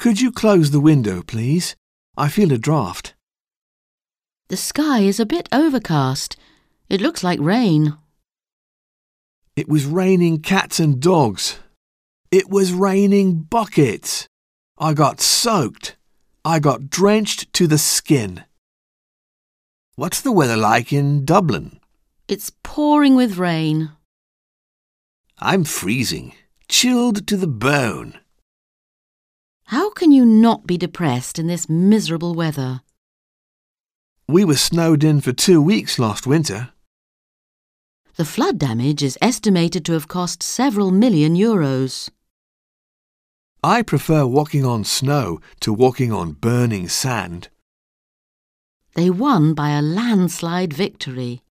Could you close the window, please? I feel a draught. The sky is a bit overcast. It looks like rain. It was raining cats and dogs. It was raining buckets. I got soaked. I got drenched to the skin. What's the weather like in Dublin? It's pouring with rain. I'm freezing, chilled to the bone. How can you not be depressed in this miserable weather? We were snowed in for 2 weeks last winter. The flood damage is estimated to have cost several million euros. I prefer walking on snow to walking on burning sand. They won by a landslide victory.